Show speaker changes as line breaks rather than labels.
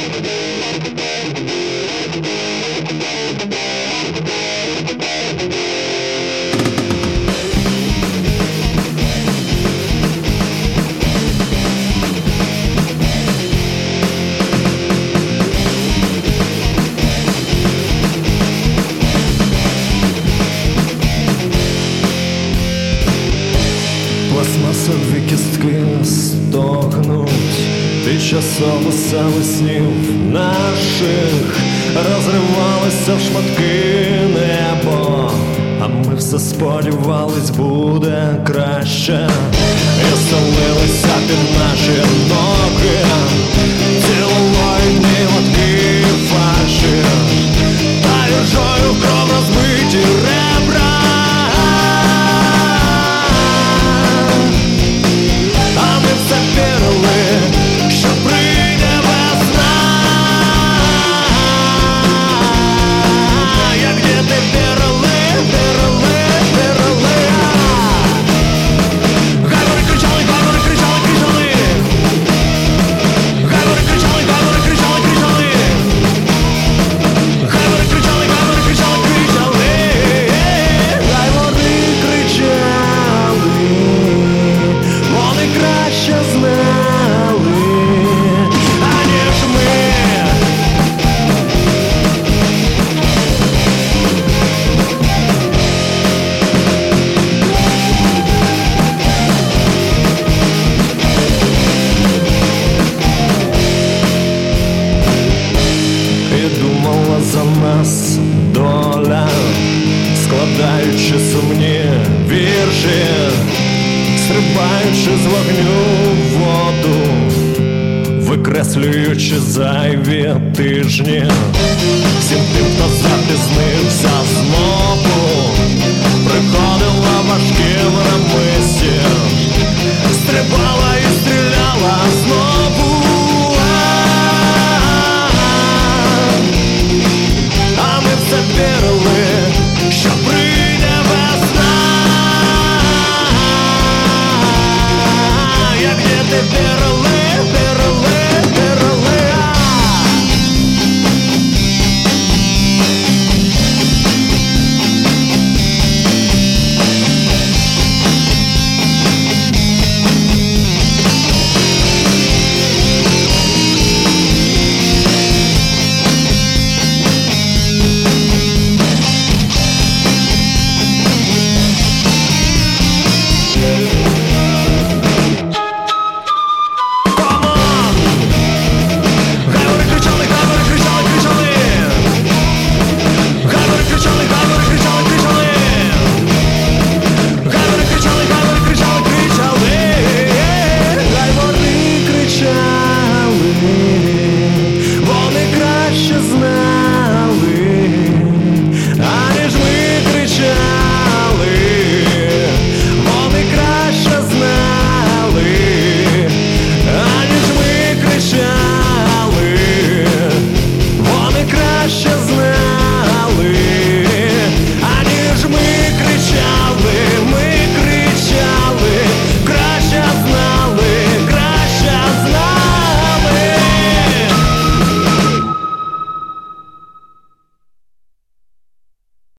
Пластмасові кістки стогнуть тимчасово саме снів наших. Розривалося в шматки небо, а ми все сподівались, буде краще. І стелилися під наші ноги ціловойні лотки фальші, та іржою кров розбиті ребра. За нас доля, складаючи сумні вірші, стрибаючи з вогню в воду, викреслюючи зайві тижні. Всім тим, хто запізнився знову, приходила важким рамисі, стрибала і стріляла знову.